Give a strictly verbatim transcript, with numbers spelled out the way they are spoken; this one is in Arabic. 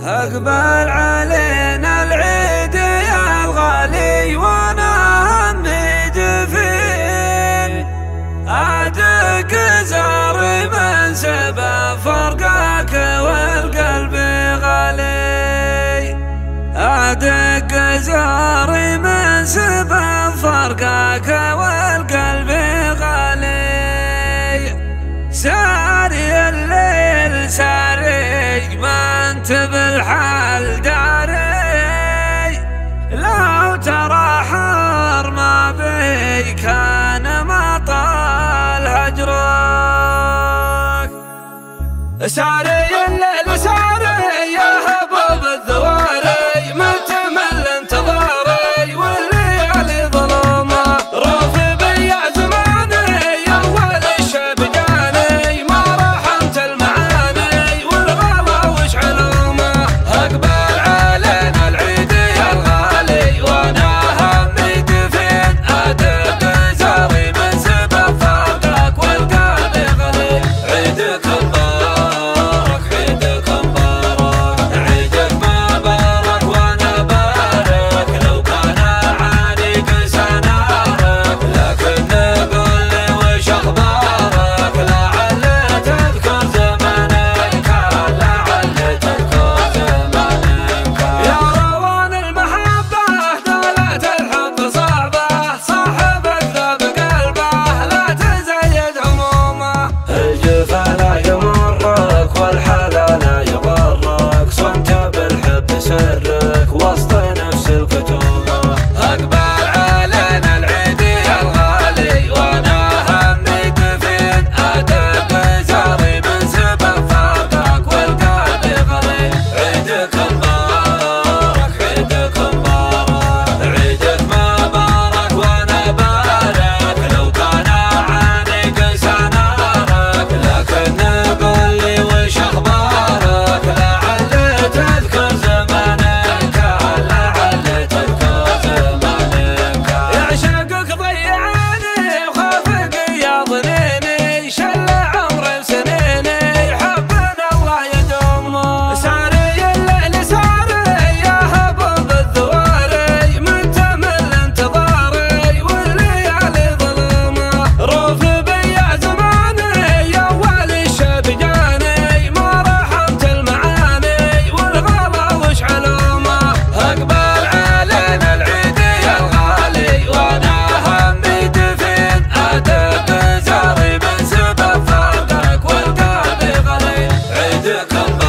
أقبل علينا العيد يا الغالي وانا همي دفين، أدق زار من سبب فرقك والقلب غالي، أدق زار من سبب فرقك والقلب غالي. ساري الليل ساري ما انت بالحال داري، لو ترى حار ما بي كان ما طال هجرك. ساري الليل ساري يا حبوب الذواري ما تمل انتظاري والليالي ظلمة، روف بيا زماني يا اول الشب جاني ما رحمت المعاني والغلا وش علومه. اقبل علينا العيد يا الغالي وانا همي دفين، ادق زاري من سبب فرقك والقلب غلي. عيدك مبارك عيدك مبارك عيدك مبارك وانا بارك، لو كان عانيك سنارك لكن قل لي وش اخبارك، لعل تذكر زمانك لعل تذكر زمانك. يا روان المحبة دولة الحب صعبة، صاحبك ذاب قلبه لا تزيد همومه. الجفا لا يمرك والحلا لا يغرك، صنت بالحب سرك وسط نفس الكتومة. أقبل علينا العيد يا الغالي وانا همي دفين، أدق زاري من سبب فرقك والقلب غلي. عيدك مبارك عيدك مبارك عيدك مبارك وانا بارك، لو كان عانيك سنارك لكن قل لي وش اخبارك، لعل تذكر زمانك لعل تذكر زمانك. يعشقك ضيعاني وخافك يا ظنيني، شل عمري وسنيني حبنا الله يدومه. ساري الليل ساري يا حبوب الذواري من تمل انتظاري والليالي ظلمه، روف بيا زماني يا اول الشب جاني ما رحمت المعاني والغلا وش علومه. اقبل علينا العيد يا الغالي وانا همي دفين، ادق زاري من سبب فرقك والقلب غلي. عيدك مبارك